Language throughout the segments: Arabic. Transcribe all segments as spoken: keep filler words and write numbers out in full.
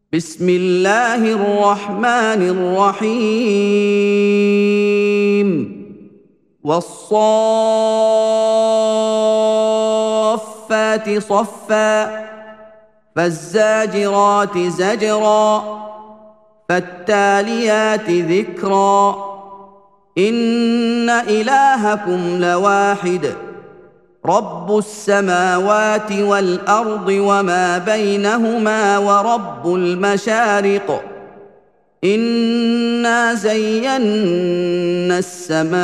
بسم الله الرحمن الرحيم والصافات صفا فالزاجرات زجرا فالتاليات ذكرا إن إلهكم لواحد رب السماوات والأرض وما بينهما ورب المشارق إنا زينا السماء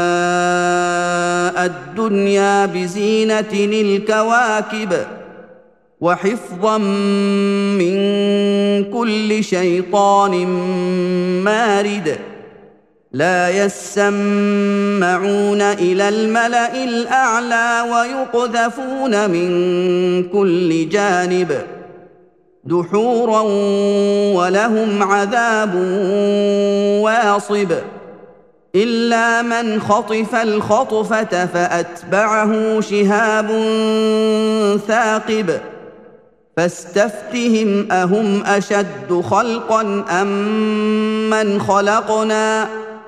الدنيا بزينة الكواكب وحفظا من كل شيطان مارد لا يسمعون إلى الملأ الأعلى ويقذفون من كل جانب دحورا ولهم عذاب واصب إلا من خطف الخطفة فأتبعه شهاب ثاقب فاستفتهم أهم أشد خلقا أم من خلقنا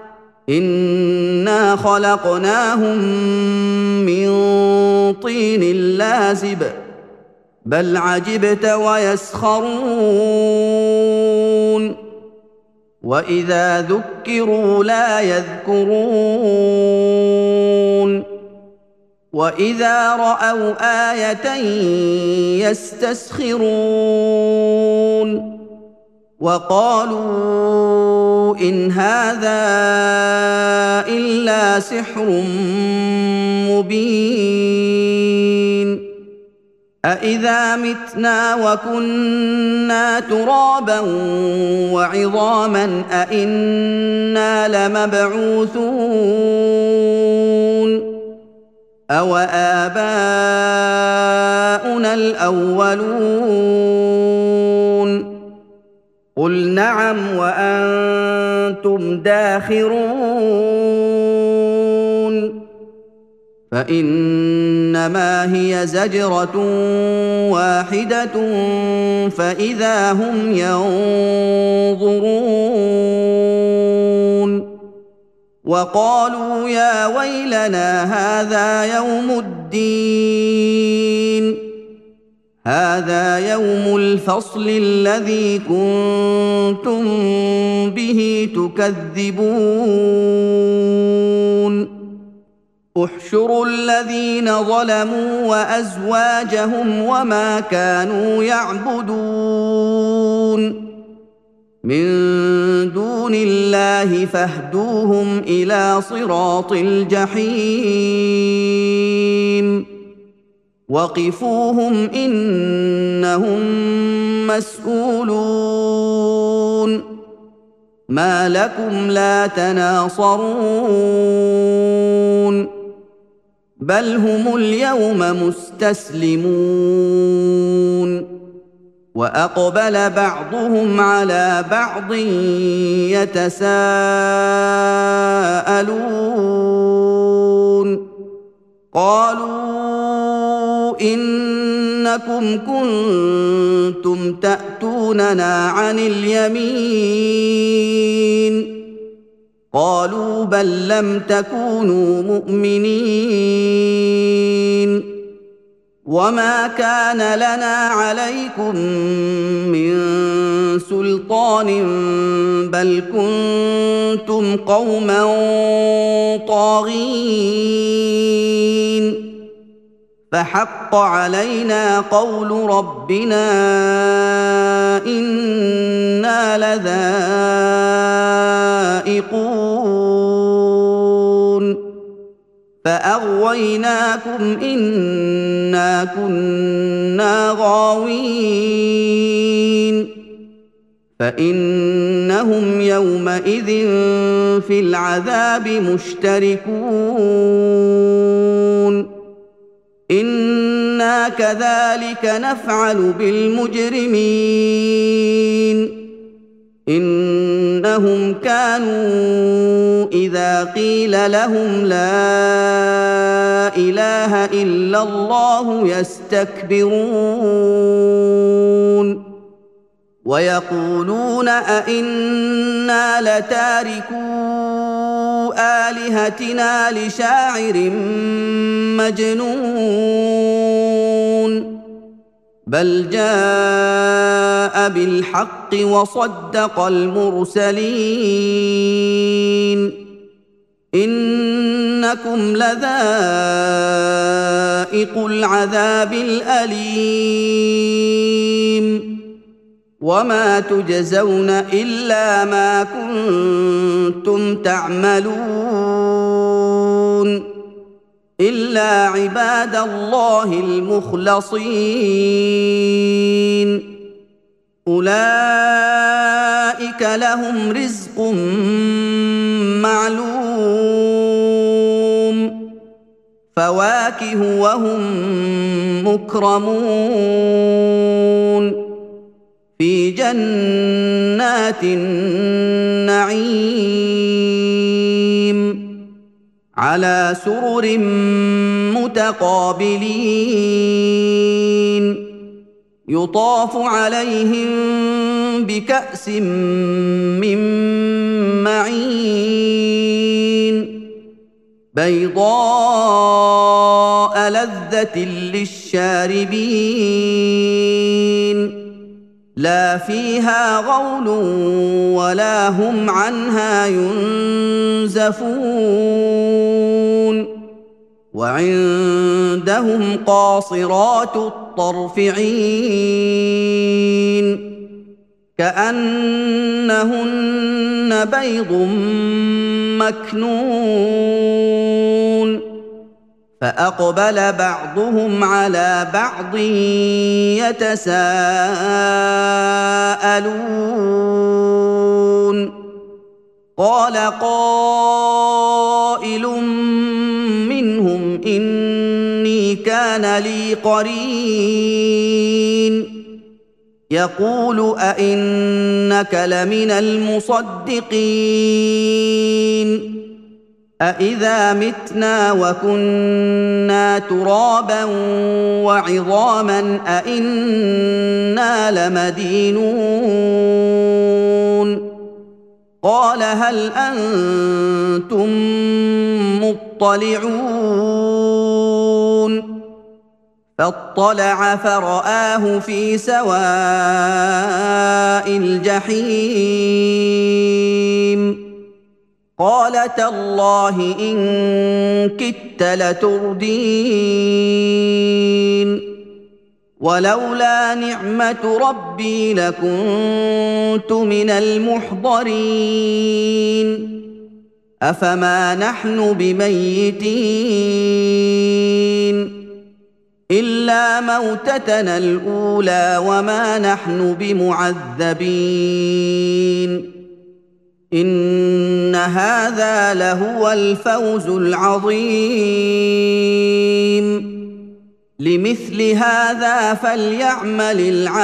إنا خلقناهم من طين لازب بل عجبت ويسخرون وإذا ذكروا لا يذكرون وإذا رأوا آية يستسخرون وقالوا إن هذا إلا سحر مبين أإذا متنا وكنا ترابا وعظاما أإنا لمبعوثون أو آباؤنا الأولون قل نعم وأنتم داخرون فإنما هي زجرة واحدة فإذا هم ينظرون وقالوا يا ويلنا هذا يوم الدين هذا يوم الفصل الذي كنتم به تكذبون احشروا الذين ظلموا وأزواجهم وما كانوا يعبدون من دون الله فاهدوهم إلى صراط الجحيم وقفوهم إنهم مسؤولون ما لكم لا تناصرون بل هم اليوم مستسلمون وأقبل بعضهم على بعض يتساءلون قالوا إنكم كنتم تأتوننا عن اليمين قالوا بل لم تكونوا مؤمنين وما كان لنا عليكم من سلطان بل كنتم قوما طاغين فحق علينا قول ربنا إنا لذائقون فأغويناكم إنا كنا غاوين فإنهم يومئذ في العذاب مشتركون إنا كذلك نفعل بالمجرمين إنهم كانوا إذا قيل لهم لا إله إلا الله يستكبرون ويقولون أئنا لتاركو آلهتنا لشاعر مجنون بل جاء بالحق وصدق المرسلين إنكم لذائقو العذاب الأليم وما تجزون إلا ما كنتم تعملون إلا عباد الله المخلصين أولئك لهم رزق معلوم فواكه وهم مكرمون في جنات النعيم على سرر متقابلين يطاف عليهم بكأس من معين بيضاء لذة للشاربين لا فيها غول ولا هم عنها ينزفون وعندهم قاصرات الطرف عين كأنهن بيض مكنون فأقبل بعضهم على بعض يتساءلون قال قائل منهم إني كان لي قرين يقول أئنك لمن المصدقين أإذا متنا وكنا ترابا وعظاما أإنا لمدينون قال هل أنتم مطلعون فاطلع فرآه في سواء الجحيم قال تالله إن كدت لتردين ولولا نعمة ربي لكنت من المحضرين أفما نحن بميتين إلا موتتنا الأولى وما نحن بمعذبين إن هذا لهو الفوز العظيم لمثل هذا فليعمل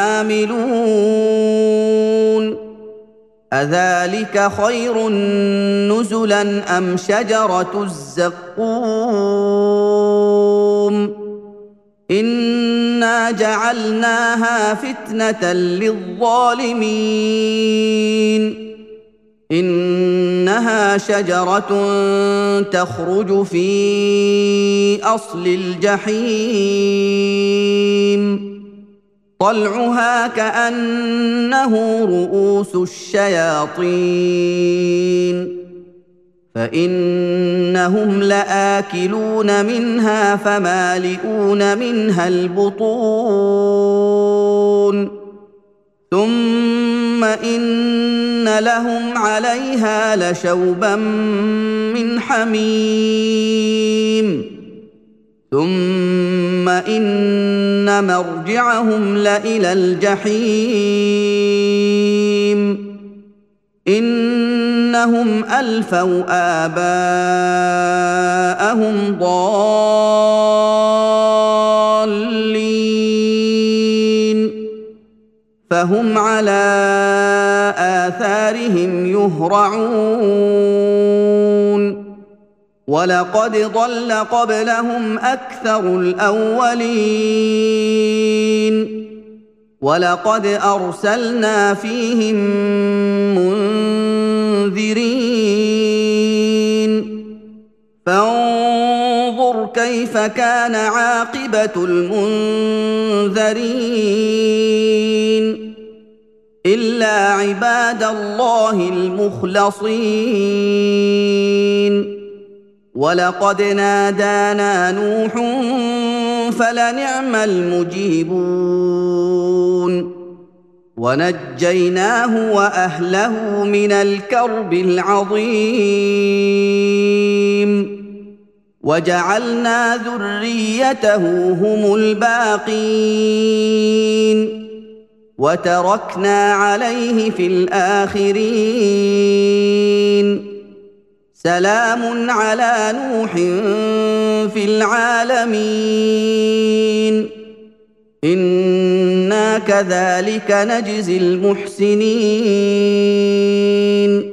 العاملون أذلك خير نزلا أم شجرة الزقوم إنا جعلناها فتنة للظالمين إنها شجرة تخرج في أصل الجحيم طلعها كأنه رؤوس الشياطين فإنهم لآكلون منها فمالئون منها البطون ثم إن لهم عليها لشوبا من حميم ثم إن مرجعهم لإلى الجحيم إنهم ألفوا آباءهم ضالين فهم على آثارهم يهرعون ولقد ضل قبلهم أكثر الأولين ولقد أرسلنا فيهم منذرين فانظر كيف كان عاقبة المنذرين إلا عباد الله المخلصين ولقد نادانا نوح فلنعم المجيبون ونجيناه وأهله من الكرب العظيم وجعلنا ذريته هم الباقين وتركنا عليه في الآخرين سلام على نوح في العالمين إنا كذلك نجزي المحسنين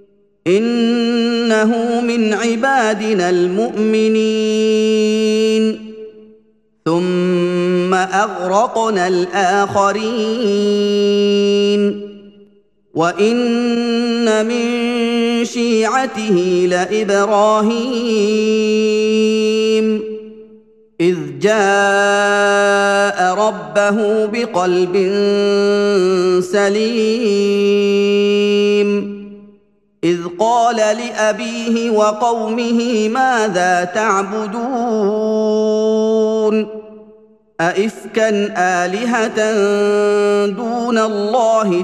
إنه من عبادنا المؤمنين ثم أغرقنا الآخرين وإن من شيعته لإبراهيم إذ جاء ربه بقلب سليم إذ قال لأبيه وقومه ماذا تعبدون أئفكا آلهة دون الله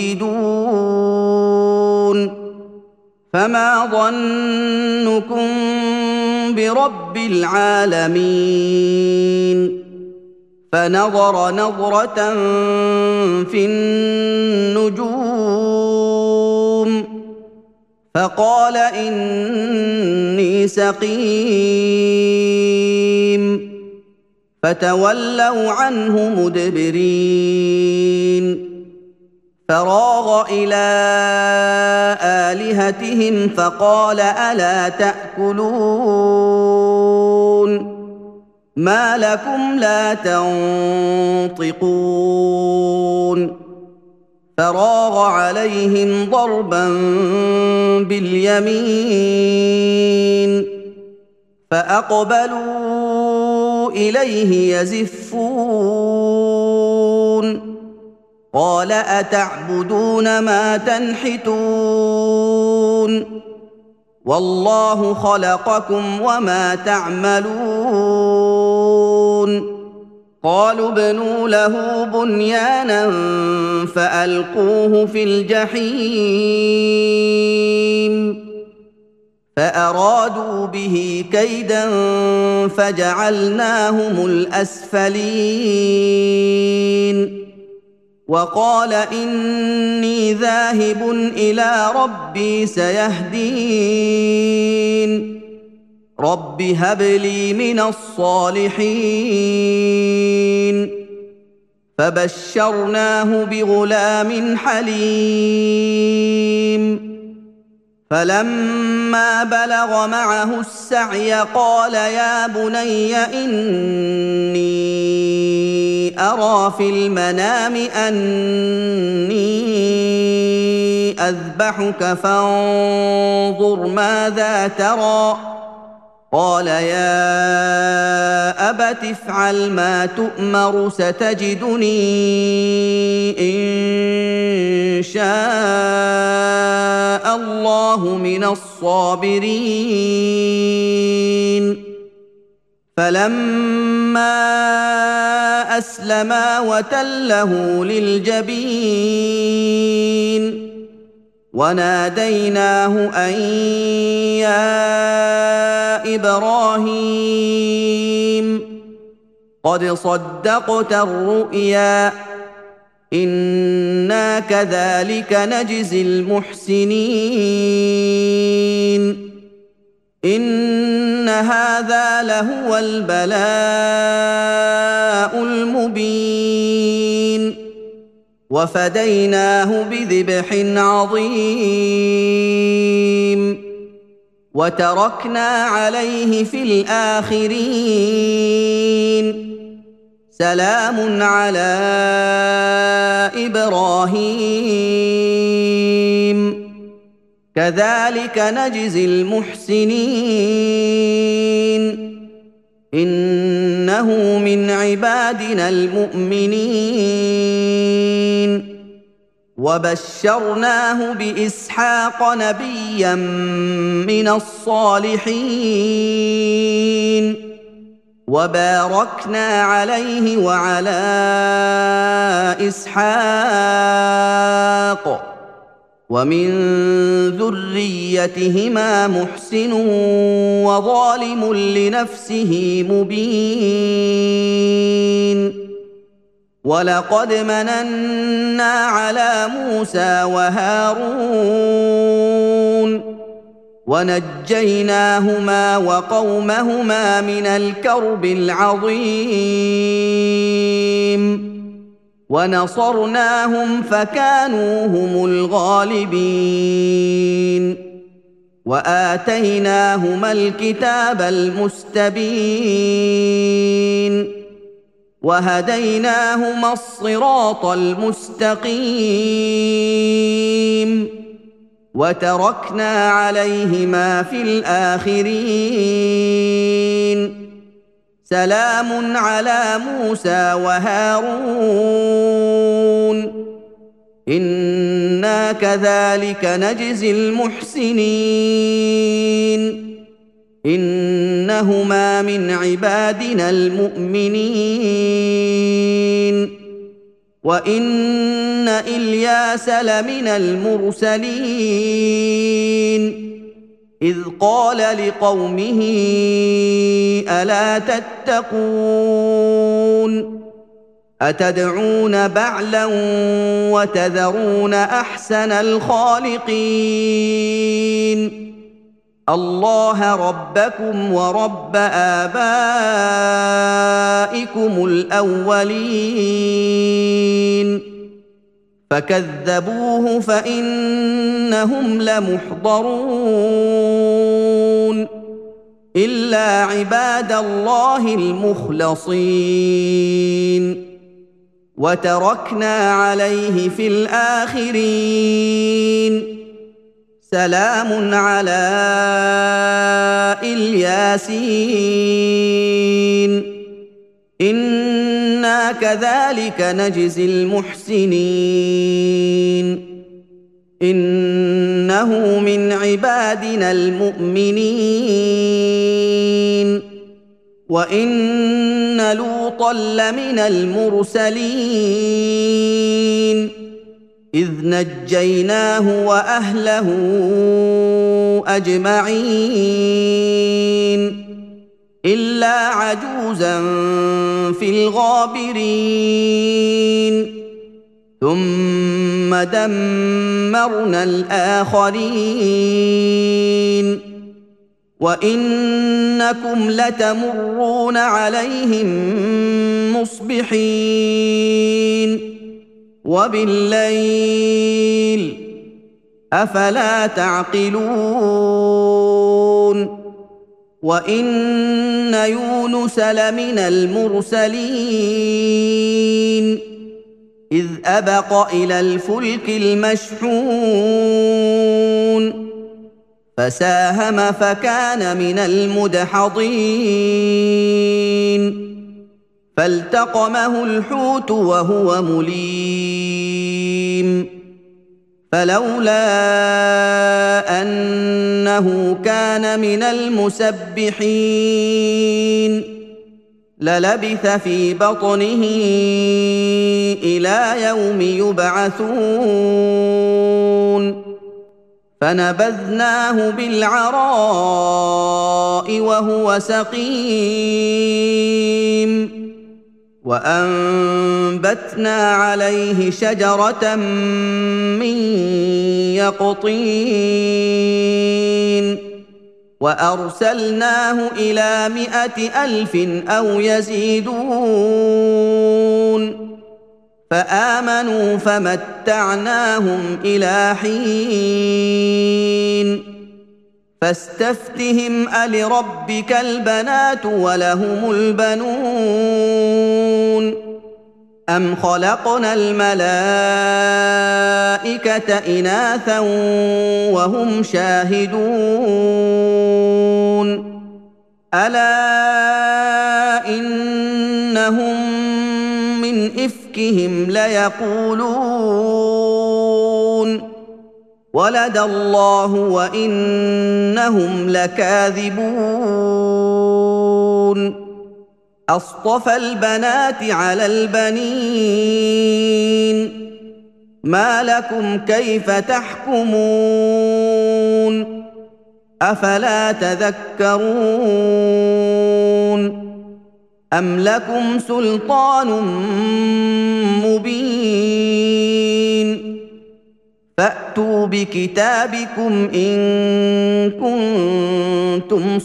تريدون فما ظنكم برب العالمين فنظر نظرة في النجوم فقال إني سقيم فتولوا عنه مدبرين فراغ إلى آلهتهم فقال ألا تأكلون ما لكم لا تنطقون فراغ عليهم ضربا باليمين فأقبلوا إليه يزفون قال أتعبدون ما تنحتون والله خلقكم وما تعملون قالوا ابنوا له بنيانا فألقوه في الجحيم فأرادوا به كيدا فجعلناهم الأسفلين وقال إني ذاهب إلى ربي سيهدين رب هب لي من الصالحين فبشرناه بغلام حليم فلما بلغ معه السعي قال يا بني إني أرى في المنام أني أذبحك فانظر ماذا ترى قال يا أبت افعل ما تؤمر ستجدني إن شاء الله من الصابرين فلما أسلما وتله للجبين وناديناه أن يا إبراهيم قد صدقت الرؤيا إنا كذلك نجزي المحسنين إن هذا لهو البلاء المبين وفديناه بذبح عظيم وتركنا عليه في الآخرين سلام على إبراهيم كذلك نجزي المحسنين إنه من عبادنا المؤمنين وبشرناه بإسحاق نبيا من الصالحين وباركنا عليه وعلى إسحاق ومن ذريتهما محسن وظالم لنفسه مبين ولقد مننا على موسى وهارون ونجيناهما وقومهما من الكرب العظيم ونصرناهم فكانوا هم الغالبين وآتيناهما الكتاب المستبين وهديناهما الصراط المستقيم وتركنا عليهما في الآخرين سلام على موسى وهارون إنا كذلك نجزي المحسنين إنهما من عبادنا المؤمنين وإن إلياس لمن المرسلين إذ قال لقومه ألا تتقون أتدعون بعلا وتذرون أحسن الخالقين الله ربكم ورب آبائكم الأولين فكذبوه فإنهم لمحضرون إلا عباد الله المخلصين وتركنا عليه في الآخرين سلام على الياسين إنا كذلك نجزي المحسنين إنه من عبادنا المؤمنين وإن لوطا لمن المرسلين إذ نجيناه وأهله أجمعين إلا عجوزا في الغابرين ثم دمرنا الآخرين وإنكم لتمرون عليهم مصبحين وبالليل أفلا تعقلون وإن يونس لمن المرسلين إذ أبق إلى الفلك المشحون فساهم فكان من المدحضين فالتقمه الحوت وهو مليم فلولا أنه كان من المسبحين للبث في بطنه إلى يوم يبعثون فنبذناه بالعراء وهو سقيم وأنبتنا عليه شجرة من يقطين وأرسلناه إلى مائة ألف أو يزيدون فآمنوا فمتعناهم إلى حين فاستفتهم ألربك البنات ولهم البنون أم خلقنا الملائكة إناثا وهم شاهدون ألا إنهم من إفكهم ليقولون ولد الله وإنهم لكاذبون أصطفى البنات على البنين ما لكم كيف تحكمون أفلا تذكرون أم لكم سلطان مبين فأتوا بكتابكم إن كنتم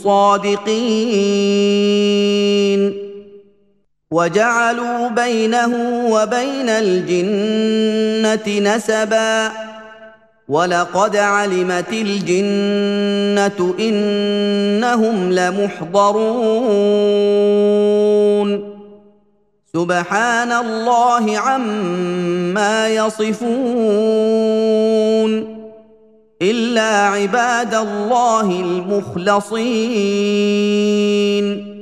صادقين وجعلوا بينه وبين الجنة نسبا ولقد علمت الجنة إنهم لمحضرون سبحان الله عما يصفون إلا عباد الله المخلصين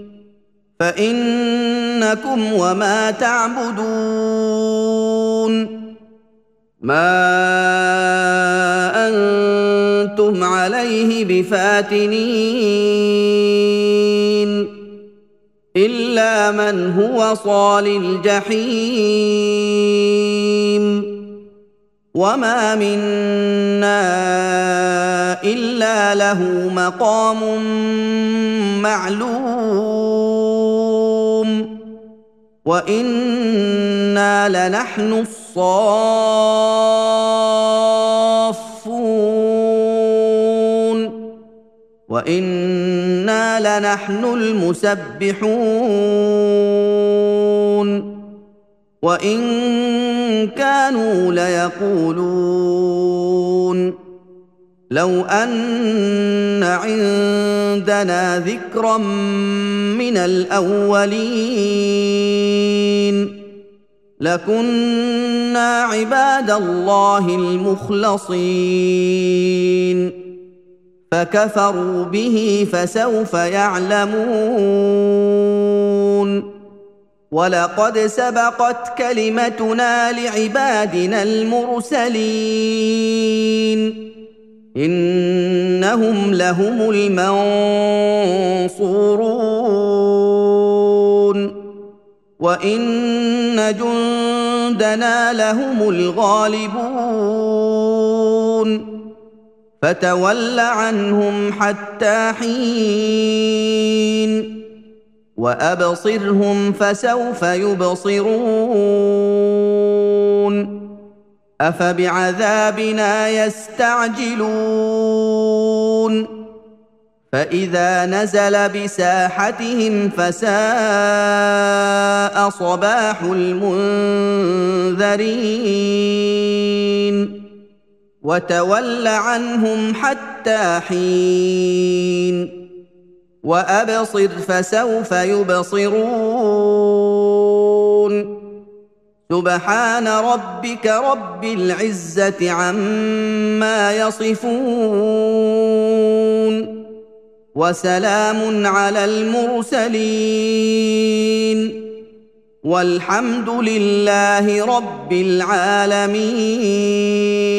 فإنكم وما تعبدون ما أنتم عليه بفاتنين إلا من هو صال الجحيم وما منا إلا له مقام معلوم وإنا لنحن الصافون وإنا لنحن المسبحون وإن كانوا ليقولون لو أن عندنا ذكرا من الأولين لكنا عباد الله المخلصين فكفروا به فسوف يعلمون ولقد سبقت كلمتنا لعبادنا المرسلين إنهم لهم المنصورون وإن جندنا لهم الغالبون فتول عنهم حتى حين وأبصرهم فسوف يبصرون أفبعذابنا يستعجلون فإذا نزل بساحتهم فساء صباح المنذرين وتول عنهم حتى حين وأبصر فسوف يبصرون سبحان ربك رب العزة عما يصفون وسلام على المرسلين والحمد لله رب العالمين.